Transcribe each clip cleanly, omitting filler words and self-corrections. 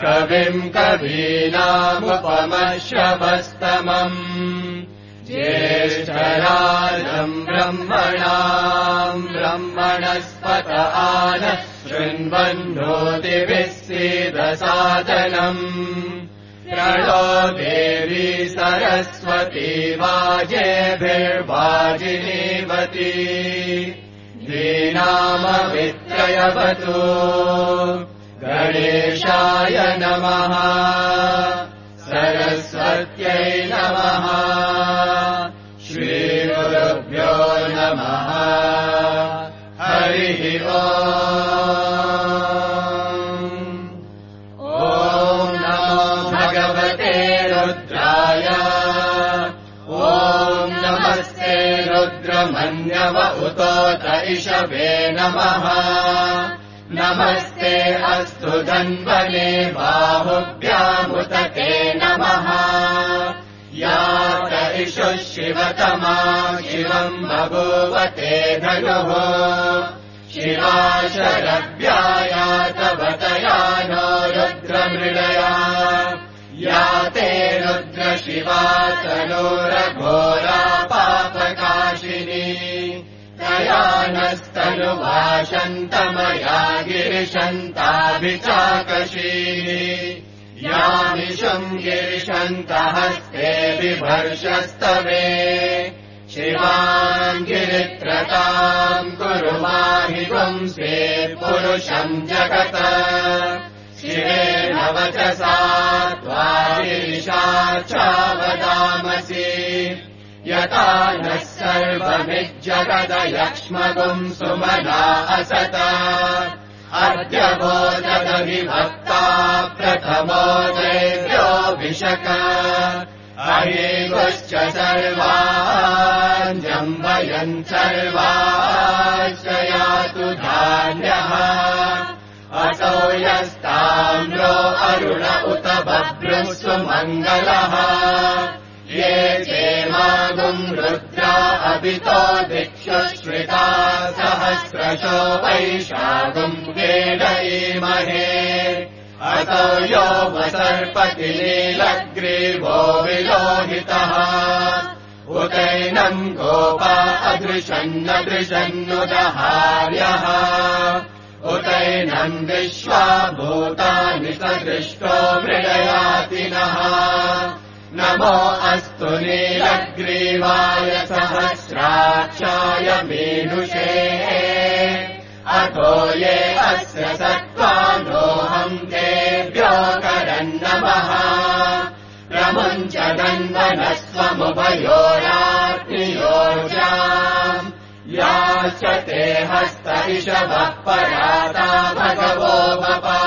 कविम् कवीनामुपमश्रवस्तमम् ज्येष्ठराजम् ब्रह्मणस्पत आनः शृण्वन्नोतिभिः सीदसादनम् प्रणो देवी सरस्वती वाजेभिर्वाजिनीवती धीनामवित्रयवतु गणेशाय नमः सरस्वत्यै नमः श्रीगुरुभ्यो नमः हरिः ॐ नमो भगवते रुद्राय ॐ नमस्ते रुद्रमन्यव उतोत इषवे नमः नमस्ते अस्तु धन्वने बाहुभ्यामुतते नमः यात इषुः शिवतमा शिवम् बभूवते धनुः शिवा शरव्यायातवतया नो रुद्रमृडया याते रुद्रशिवा तनूरघोरा पापकाशिनी तया नस्तनुभाषन्तमया गिरिशन्ताभिचाकशीः यामिषुम् गिरिशन्तहस्ते बिभर्षस्तवे शिवाम् गिरित्रताम् कुरु माहि पुंसे पुरुषम् जगत शिवेन वचसा त्वा गिरिशाचावदामसि यथा नः सर्वमिज्जगदयक्ष्मगुम् सुमना असत अद्य बोधदविभक्ता प्रथमो दैव्योऽभिषक अहेगुश्च सर्वान् जम्बयन् सर्वाश्च यातु धान्यः असौ यस्ताम्रो अरुण उत बभ्रुः सुमङ्गलः ये चेमागुम् रुद्रा अभितो दिक्षुश्रिता सहस्रशो वैशागुम् वेदयेमहे अतो यो वसर्पति नीलग्रीवो विलोहितः उदैनम् गोपा अदृशन्नदृशन्नुदहार्यः उदैनम् विश्वा भूतानि सदृष्टो मृडयातिनः नमो अस्तु नीलग्रीवाय सहस्राक्षाय मेनुषे अतो ये अस्य सत्त्वानोऽहम् तेभ्यो करन्नमः प्रमुञ्चदन्वनस्वमुभयोराग्नियोजाम् याश्च ते हस्त इषवः पराता भगवो वपा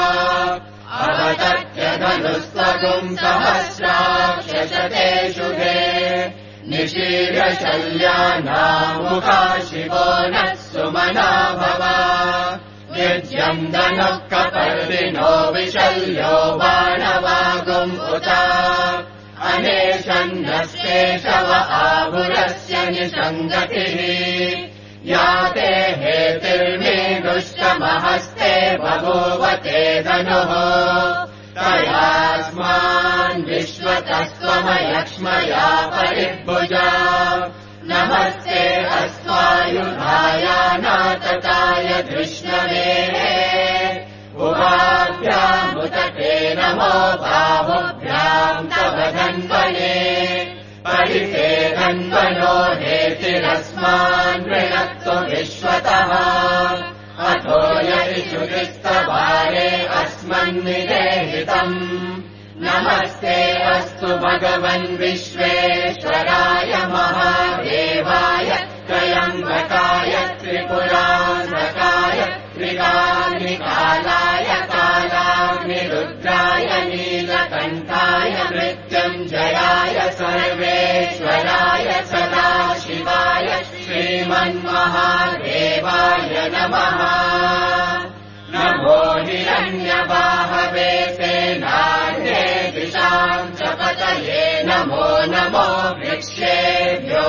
अवतत्यधनुस्वगुम् सहस्राक्षशते शुभे निशीर्यशल्यानामुखा शिवो नः सुमना भव यज्ञम् दनः कपर्दिनो विशल्यो बाणवागुम् उता अनेशन्नस्येषव आहुरस्य निसङ्गतिः याते हेतिर्मे दुष्टमहस्ते बभूवते धनुः तयास्मान् विश्वतस्त्वमयक्ष्मया परिभुजा नमस्ते अस्त्वायुधाय नातताय धृष्णवे उभाभ्यामुतते नमो बाहुभ्याम् तव धन्वने परिते धन्वनो हेतिरस्मान् वृणक्तु विश्वतः अथो यदिषुरिस्तवारे अस्मन्निदेहितम् नमस्ते अस्तु भगवन् विश्वेश्वराय महादेवाय त्रयम्बकाय त्रिपुरान्तकाय त्रिकाग्निकालाय कालाग्निरुद्राय नीलकण्ठाय मृत्युञ्जयाय सर्वेश्वराय सदाशिवाय श्रीमन्महादेवाय नमः नमो हिरण्यबाहवे सेनान्ये दिशाम् च पतये नमो नमो वृक्षेभ्यो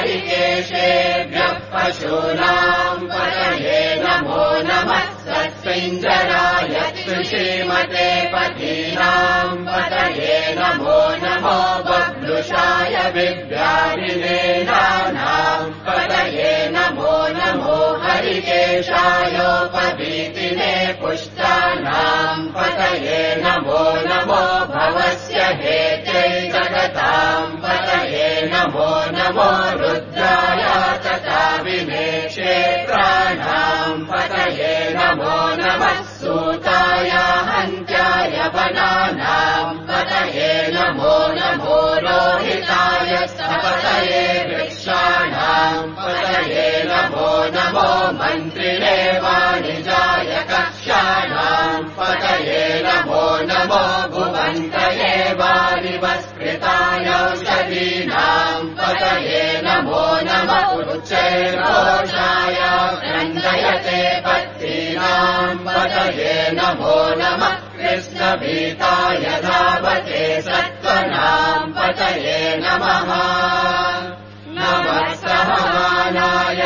हरिकेशेभ्यः पशूनाम् पतये नमो नमः सत्त्वे कुञ्जराय श्रीमते पतीनाम् पतये नमो नमो बभ्रुषाय विव्याधिनेनानाम् पतये नमो नमो हरिकेशायोपवीतिने पुष्टानाम् पतये नमो नमो भवस्य हेत्यै जगताम् पतये नमो नमो रुद्राय तथा विनेक्षेत्राणाम् पतये नमो नमः सूताय हन्त्याय वनानाम् पतये नमो नमो रोहिताय पतये वृक्षाणाम् पतये नमो नमो मन्त्रिणे वाणिजाय कक्षाणाम् पतये नमो नमो भुवन्तये वारिवस्कृताय औषधीनाम् पतये नमो नमः उच्चैर्घोषाय क्रन्दयते पत्नीनाम् पतये नमो नमः कृष्णभीताय धावते सत्त्वनाम् पतये नमः नमः सहमानाय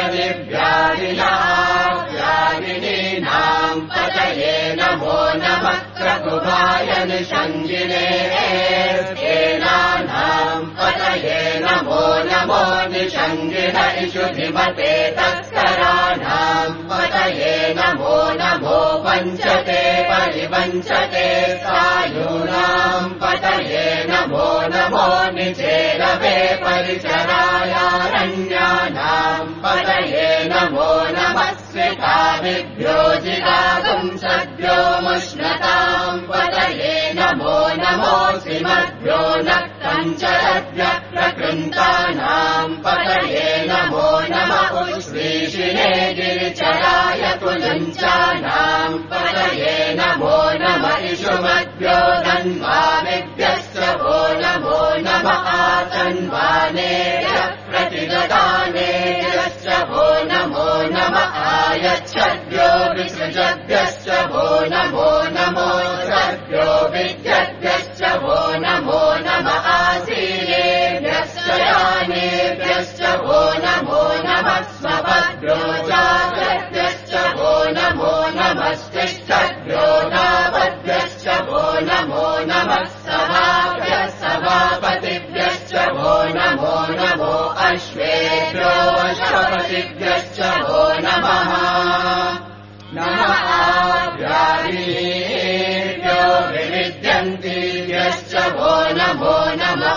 दिव्यादिनाम् पतये नमो नमः प्रकुभाय निषङ्गिने केनानाम् पतये नमो नमो निषङ्गिन इषुधिमते तस्कराणाम् पतये नमो नमो पञ्चते परिवञ्चते सायूनाम् पतये नमो नमो निचेरवे परिचरायारण्यानाम् पतये नमो नमः स्विताभिभ्यो जिगागुंसद्भ्यो मुष्णताम् पतये नमो नमो श्रीमद्भ्यो नक्तञ्चरद्भ्यः प्रकृन्तानाम् पतये नमो नमः श्रीशिने गिरिचराय कुलञ्चानाम् पतये नमो नमः इषुमद्भ्यो धन्वानिभ्यश्च वो नमो नमः आतन्वानेभ्यः प्रतिददानेभ्यश्च वो नमो नमः आयच्छद्भ्यो विसृजद्भ्यश्च वो नमो नमो सद्भ्यो विद्यद्भ्यश्च वो नमो नमः आसीनेभ्यश्च यानेभ्यश्च वो नमो नमः स्वभद्भ्यो जातभ्यश्च वो नमो नमस्तिष्ठद्भ्यो नावद्भ्यश्च वो नमो नमः सभाभ्यः सभापतिभ्यश्च वो नमो नमो अश्वेभ्यो अश्वपतिभ्यश्च वो नमः नमः आभ्यारीभ्यो विविद्यन्तीभ्यश्च वो नमो नमः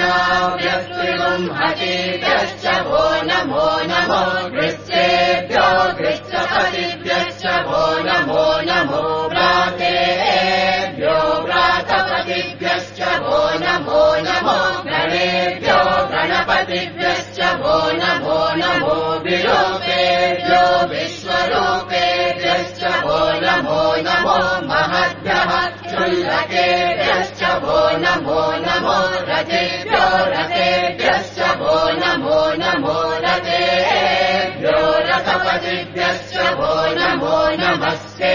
उगणाभ्यस्त्रिगुंहतीभ्यश्च वो नमो नमो गृह्येभ्यो गृह्यपतिभ्यश्च वो नमो नमो व्रातेभ्यो व्रातपतिभ्यश्च वो नमो नमो गणेभ्यो गणपतिभ्यश्च वो नमो नमो विरूपेभ्यो विश्वरूपेभ्यश्च वो नमो नमो महद्भ्यः क्षुल्लकेभ्यश्च वो नमो नमो रथेभ्यो रथेभ्यश्च वो नमो नमो रथेभ्यो रथपतिभ्यश्च वो नमो नमः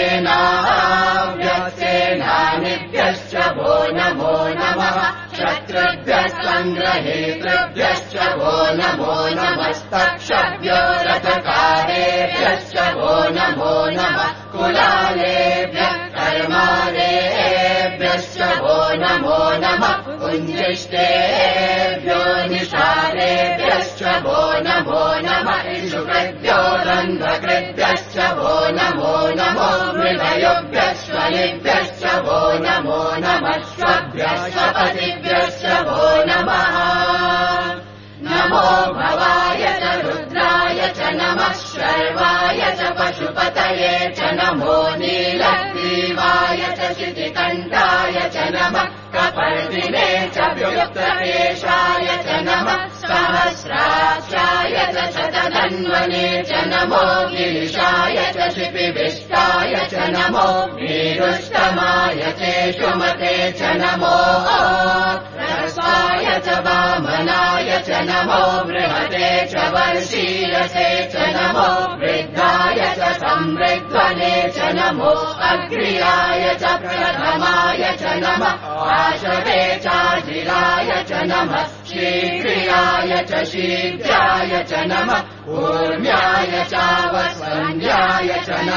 सेनाभ्यश्च वो नमो नमः शत्रुभ्यः सङ्ग्रहेतृभ्यश्च वो नमो नमस्तक्षभ्यो रथकारेभ्यश्च वो नमो नमः कुलालेभ्यः कर्मालेभ्यश्च वो नमो नमः कुञ्जिष्टेभ्यो निशालेभ्यश्च वो नमो नमः इषुकृभ्यो रन्ध्रकृभ्यश्च वो नमो नमो मृगयुभ्यश्वलिभ्यश्च वो नमो नमः श्वभ्यश्वपतिभ्यश्च वो नमः नमो भवाय च रुद्राय च नमः शर्वाय च पशुपतये च नमो नीलग्रीवाय च शितिकण्ठाय च नमः कपर्दिने च व्युक्तकेशाय च नमः सहस्राक्षाय च शतधन्वने च नमो गिरिशाय च शिपिविष्टाय च नमो वीरुष्टमाय चेषुमते च नमो ह्रस्वाय च वामनाय च नमो बृहते च वर्षीयसे च नमो वृद्धाय च संवृध्वने च नमो अग्र्याय च प्रथमाय च नमः आशवे चाजिराय च नमः शीघ्रियाय च शीघ्राय च नमः ऊर्म्याय चावसन्याय च नमः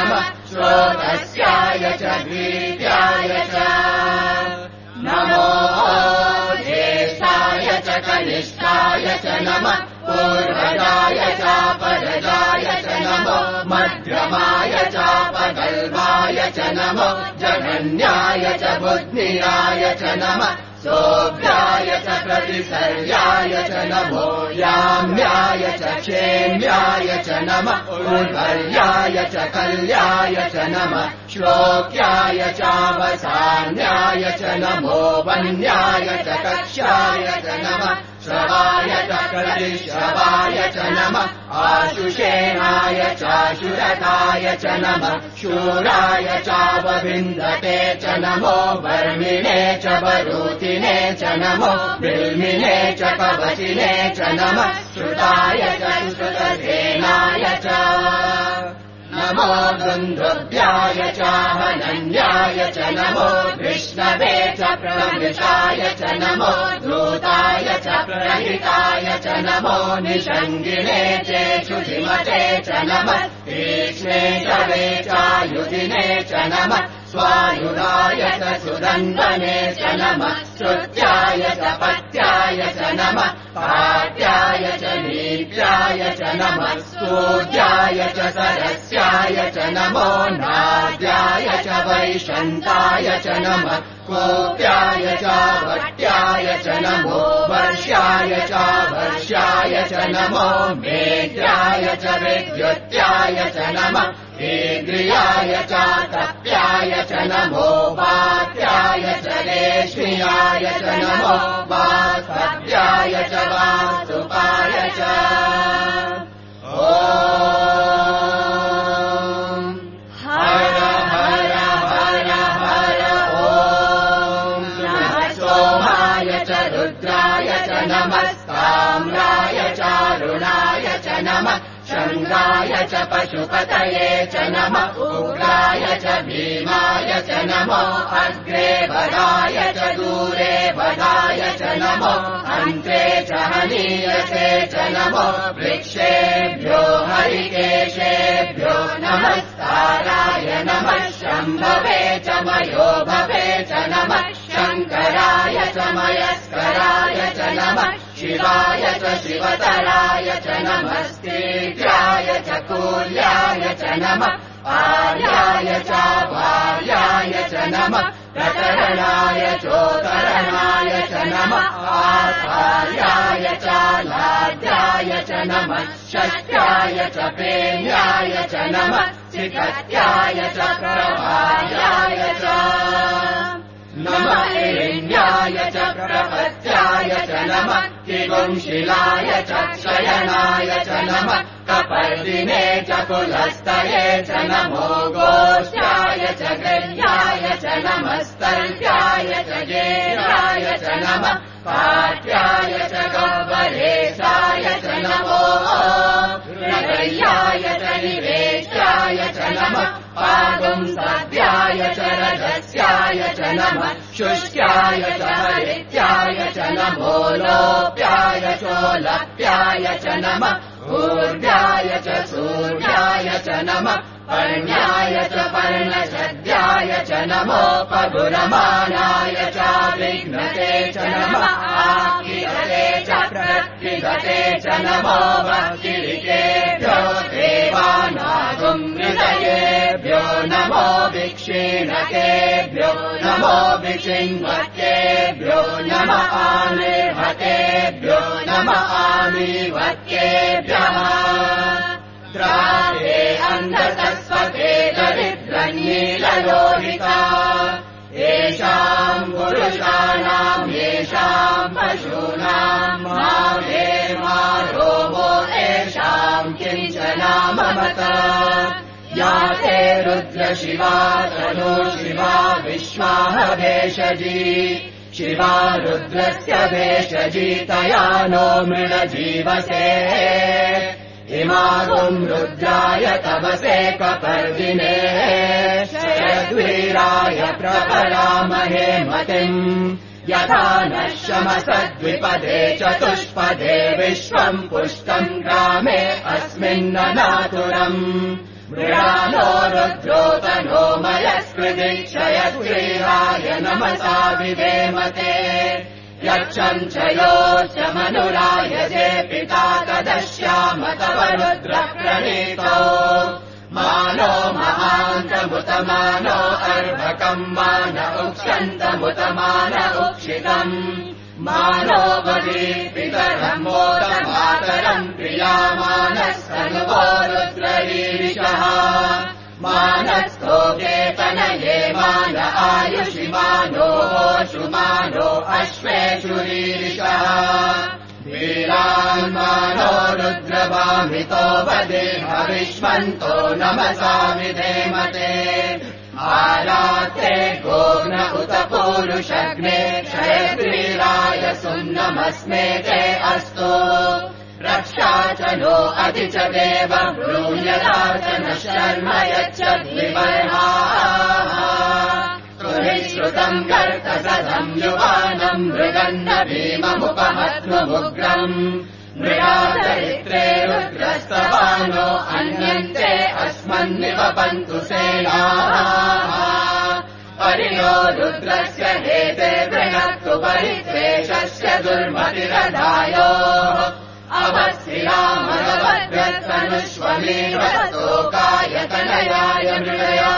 श्रोतस्याय च द्वितीयाय च नमो ज्येष्ठाय च कनिष्ठाय च नमः पूर्वजाय चापरजाय च नमो मध्यमाय चापगल्भाय च नमो जघन्याय च बुद्धियाय च नमः सोऽभ्याय च प्रतिसर्याय च नमो याम्याय च क्षेम्याय च नमः उर्वर्याय च कल्याय च नमः श्लोक्याय चावसान्याय च नमो वन्याय च कक्ष्याय च नमः श्रवाय च प्रतिश्रवाय च नमः आशुषेणाय चाशुरताय च नमः शूराय चावविन्दते च नमो वर्मिणे च वरूतिने च नमो बिल्मिने च कवचिने च नमः श्रुताय च श्रुतसेनाय च नमो दुन्दुभ्याय चाहनन्याय च नमो विष्णवे च प्रमृषाय च नमो धूताय च प्रहिताय च नमो निषङ्गिने चेषुधिमते च नमः तीक्ष्णे शवे चायुधिने च नमः स्वायुधाय च सुदन्दने च नमः श्रुत्याय च पत्याय च नमः पाट्याय च नीत्याय च नमः स्तूत्याय च सरस्याय च नमो नाद्याय च वैशन्ताय च नमः कोप्याय च भट्याय च नमो वर्ष्याय च वर्ष्याय च नमो मेघ्याय च विद्युत्याय च नमः ईद्रियाय च तप्याय च नमो वात्याय च रेष्म्याय च नमो वासव्याय च वासुपाय च ॐ हर हर हर हर ॐ नमः सोमाय च रुद्राय च नमः ताम्राय चारुणाय च नमः शङ्गाय च पशुपतये च नमः उग्राय च भीमाय च नमो अग्रे वदाय च दूरे वदाय च नमो अन्ते च हनीयसे च नमो वृक्षेभ्यो हरिकेशेभ्यो नमस्काराय नमः शम्भवे च मयो भवे च नमः शङ्कराय च मयस्कराय च नमः शिवाय च शिवतराय च नमस्तीर्याय च कूल्याय च नमः आर्याय च भार्याय च नमः प्रकरणाय चोत्तरणाय च नमः आचार्याय च लाड्याय च नमः षष्ट्याय च पेन्याय च नमः चिकत्याय च प्रभायाय च नमः हिरण्याय च प्रपत्याय च नमः किगुंशिलाय च शयनाय च नमः कपर्दिने च कुलस्तये च नमो गोष्ठ्याय च गल्याय च नमस्तल्प्याय च जेयाय च नमः पाट्याय च गह्वरेशाय च नमो हृदयाय च निवेश्याय च नमः पागुंसद्याय च रजस्याय च नमः शुष्क्याय च हरित्याय च नमो लोप्याय चोलप्याय च नमः ऊर्ध्याय च सूर्याय च नमः पर्ण्याय च पर्णशद्याय च नमो पगुरमाणाय च विघ्नते च नमः आकिरते च प्रत्युगते च नमो भक्तिरिकेभ्यो देवानागुमृतयेभ्यो नमो विक्षीणकेभ्यो नमो विक्षिण्वत्येभ्यो नमः आनिर्हतेभ्यो नमः आमीवत्येभ्यः द्राहे अन्धसस्वते दरिद्रन्नीललोहिता येषाम् पुरुषाणाम् येषाम् पशूनाम् माहे मारोमो येषाम् किञ्चनाममत या ते रुद्रशिवा तनो शिवा विश्वाह भेषजी शिवा रुद्रस्य भेषजी तया नो मृडजीवसे इमागुम् रुद्राय तवसे कपर्दिने शरद्वीराय प्रपरामहे मतिम् यथा नः शमसद्विपदे चतुष्पदे विश्वम् पुष्टम् ग्रामे अस्मिन्ननातुरम् मृणालो रुद्रोतनो मयस्कृदिक्षयद्वीराय नमसा विधेमते यक्षम् च योश्च मनुराय जे पिता तदश्याम तव रुद्रप्रणीतो मानो महान्तमुतमानो अर्भकम् मान उक्षन्तमुतमान उक्षितम् मानो वदीपितरम् मोदमातरम् प्रियामानस्तनुवो रुद्ररीरिषः मानस्थो केतनये मान आयुषि मानो वोषु मानो अश्वेषु रीरिषः वीरान् मानो रुद्रवामितो वदेह विश्वन्तो नमसा विधेमते आरात्रे गोघ्न उत पूरुषग्ने क्षयद्वीराय सुन्नमस्मे ते अस्तु रक्षा च नो अधि च देव ब्रूयदाचन शर्म यच्छद्विबर्हाः श्रुतम् कर्तसदम् युवानम् मृगन्न भीममुपहत्नुमुग्रम् मृगाचरित्रे रुद्रस्तवानो अन्यन्ते अस्मन्निवपन्तु सेनाः परियो रुद्रस्य हेते बृहत्तु परित्वेषस्य दुर्मतिरधायोः अवश्रियामरवद्रत्तनुष्वमेवस्तोकायतनयाय मृगया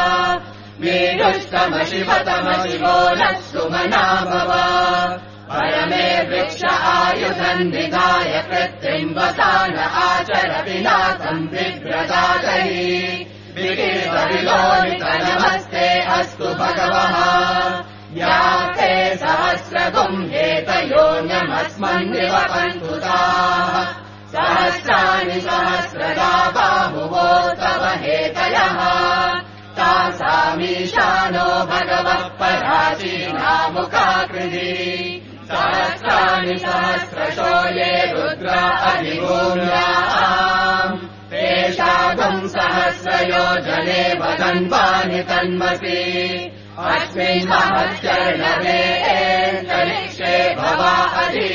वीरुष्टमशिवतमशिवो नः सुमना भव परमे वृक्ष आयुधम् निधाय कृत्रिम् वसान आचरति नाथम् बिभ्रदातैः विकीर्तविलोलित नमस्ते अस्तु भगवः या ते सहस्रगुम् हेतयोऽन्यमस्मन्निवपन्तु ताः सहस्राणि सहस्रदा बाहुवो तव हेतयः तासामीशानो भगवः पराचीनामुखाकृति सहस्राणि सहस्रशो ये रुद्रा अधिभूम्याम् तेषागम् सहस्रयोजने वदन्वानि तन्मसि अस्मिन् महच्चर्णवे एन्तरिक्षे भवा अधि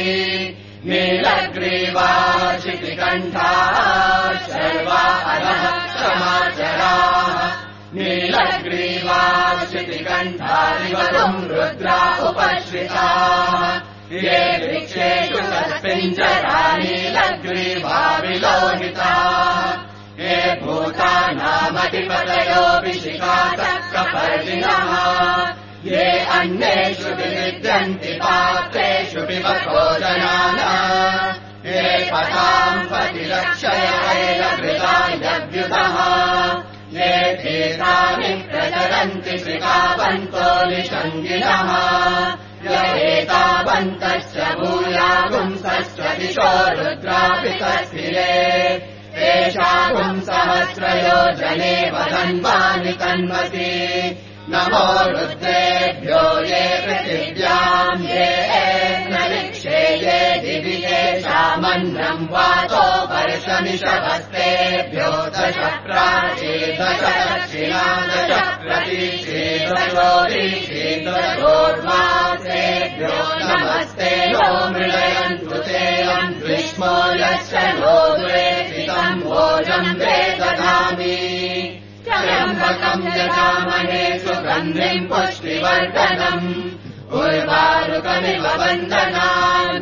नीलग्रीवा शितिकण्ठा शर्वा अधः क्षमाचराः नीलग्रीवा शितिकण्ठारिवरुम् रुद्रा उपश्रिताः ये वृक्षेषु तस्मिञ्जरा नीलग्रीवा विलोहिताः ये भूतानामधिपतयो विशिखासक्कपर्दिनः ये अन्येषु विविद्यन्ति पात्रेषु पिबभोजनाना ये पताम् पतिरक्षय ऐलभृतायव्युतः ये धीराणि प्रचरन्ति श्रिकावन्तो निषङ्गिनः य एतावन्तश्च भूयागुंसश्च दिशो रुद्रापितस्थिरे तेषागुम् सहस्रयोजने वदन्वानि तन्मसि नमो रुद्रेभ्यो ये पृथिव्याम् ये एन्तरिक्षे ये दिवि येषामन्नम् वातो वर्षमिषवस्तेभ्यो दश प्राची दश दक्षिणा दश प्रतीची दशोरीची दशोर्वासेभ्यो नमस्ते नो मृळयन्तु तेयम् ग्रीष्मो यश्च नो द्वेषितम् भोजम् वे ददामि त्र्यम्बकम् यजामहे सुगन्धिम् पुष्टिवर्धनम् उर्वारुकमिव वन्दनान्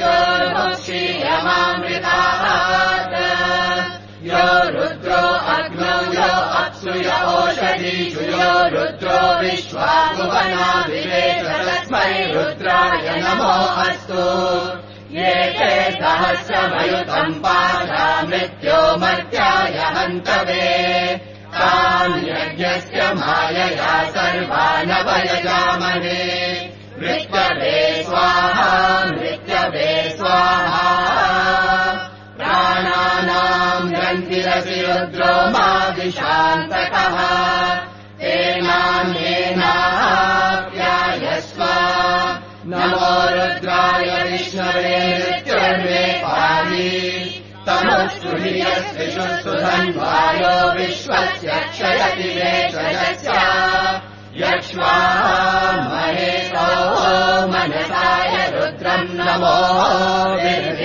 मृत्योर्मुक्षीयमामृतात् यो रुद्रो अग्नौ यो अप्सु य ओषधीषु यो रुद्रो विश्वाभुवनाभिवेश तस्मै रुद्राय नमो अस्तु ये ते सहस्रमयुतम् पाशा मृत्यो मर्त्याय हन्तवे तान् यज्ञस्य मायया सर्वानवयजामहे मृत्यवे स्वाहा मृत्यवे स्वाहा प्राणानाम् ग्रन्थिरसि रुद्रो मादिशान्तकः तेनान्येनाप्यायस्व नमो रुद्राय विष्णवे मृत्युर्मे पाहि तमस्तु हियस्त्रिषु सुधन्वायो विश्वस्य क्षयति वेषयस्य यक्ष्वामहेतो मनसाय रुद्रम् नमो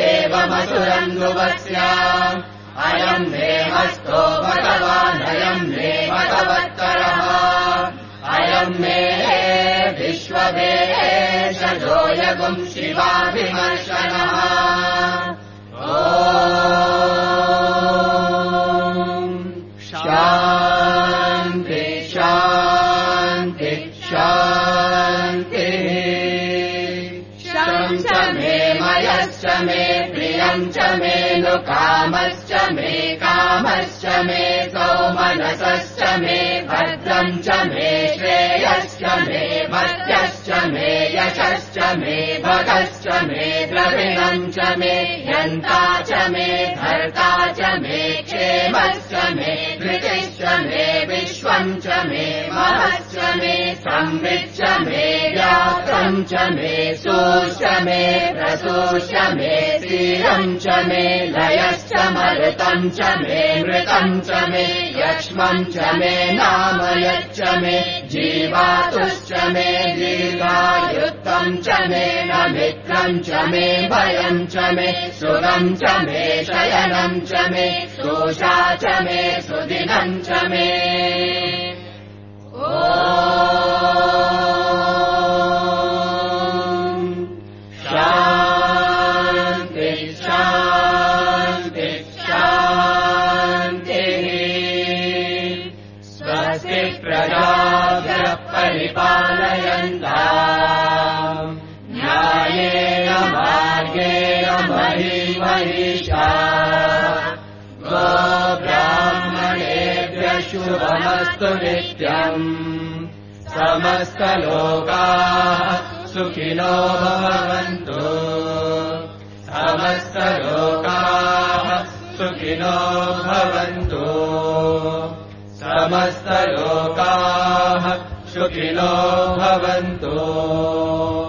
विदेवमसुरन्धुवस्य अयम् मे हस्तो भगवानयम् ब्रह्मे विश्ववेशजोऽयगुम् शिवाभिमर्शनः शान्ति शान्ति शान्तिः शं च मे मयश्च मे प्रियम् च मे नु कामश्च मे कामश्च मे सौमनसश्च मे भद्रम् च मे श्रेयश्च मे भक्त्यश्च मे यशश्च मे भगश्च मे द्रविणम् च मे यन्ता च मे भर्ता च मे क्षेमश्च मे धृतिश्च मे विश्वम् च मे महश्च मे संविच्च मे व्यात्रम् च मे सूश्च मे प्रसूश्च मे तीरम् च मे लयश्च मरुतम् च मे मृतम् च मे यक्ष्मम् च मे नामयच्च मे जीवातुश्च मे दीर्घायुत्वम् च मे नमित्रम् च मे भयम् च मे सुरम् च मे शयनम् च मे दोषा च मे सुदिनम् च मे शान्ति शान्ति शान्तिः स्वस्ति प्रजाभ्यः परिपालयन्ताम् न्यायेन मार्गेण महीं महिषाः गोब्राह्मणेभ्यः शुभमस्तु नित्यम् समस्तलोकाः सुखिनो भवन्तु समस्तलोकाः सुखिनो भवन्तु समस्तलोकाः सुखिनो भवन्तु